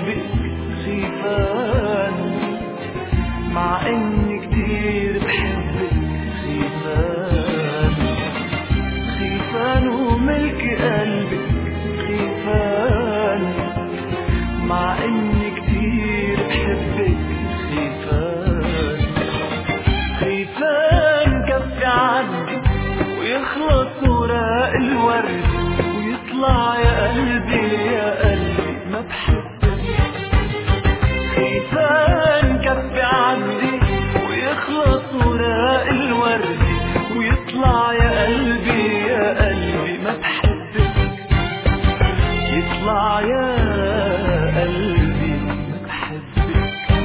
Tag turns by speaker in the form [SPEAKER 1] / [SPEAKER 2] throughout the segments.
[SPEAKER 1] قلبك خيفان، مع اني كتير بحبك خيفان، خيفان وملك قلبك خيفان، مع اني كتير بحبك خيفان، خيفان كفي عندي ويخلص وراء الورد ويطلع يا قلبي يا قلبي ما بحبك، خيفان كفي عندي ويخلص وراء الورد ويطلع يا قلبي يا قلبي ما بحبك، يطلع يا قلبي ما بحبك.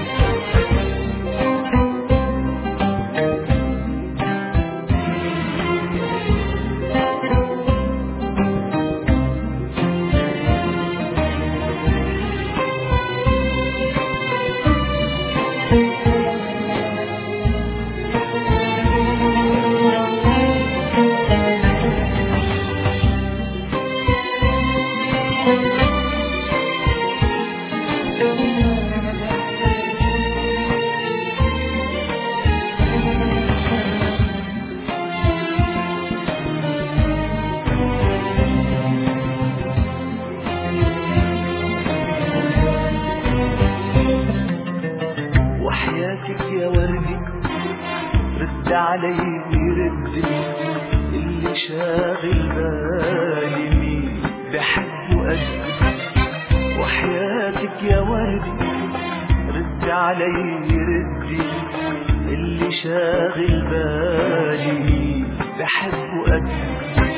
[SPEAKER 1] وحياتك يا وردي رد علي ردي، اللي شاغل بالي مين بحب وقدي، وحياتك يا وردي رد علي ردي، اللي شاغل بالي مين بحب وقدي،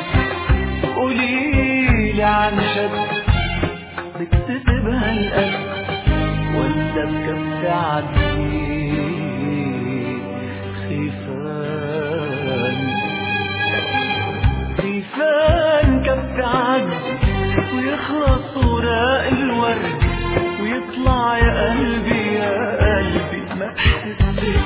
[SPEAKER 1] قوليلي عن شد بكتسب هالقد ولا بكفي عدي خيفان، خيفان كفي عدي ويخلص وراء الورد ويطلع يا قلبي يا قلبي ما بحبك،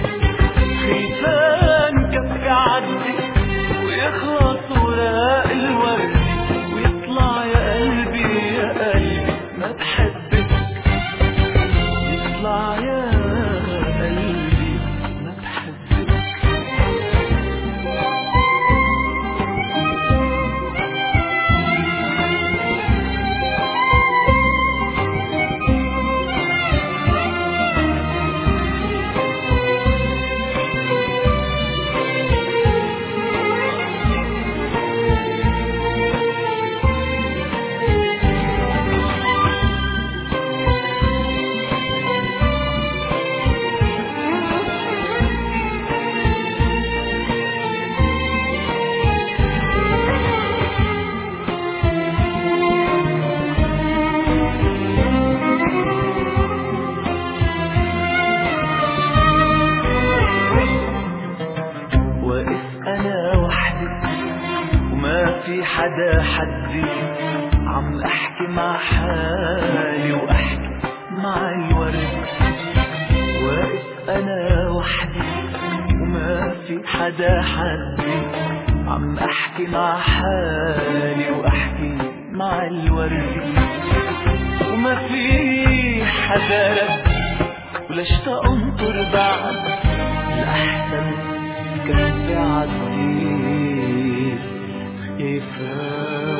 [SPEAKER 1] خيفان كفي عدي ويخلص وراء الورد ويطلع يا قلبي يا قلبي ما بحبك، يطلع يا قلبي ما بحبك. في حدا حدي عم احكي مع حالي واحكي مع الورد، واقف انا وحدي وما في حدا حدي عم احكي مع حالي واحكي مع الورد، وما في حدا رد ولشت انطر بعد الأحسن كفي عدي خيفان.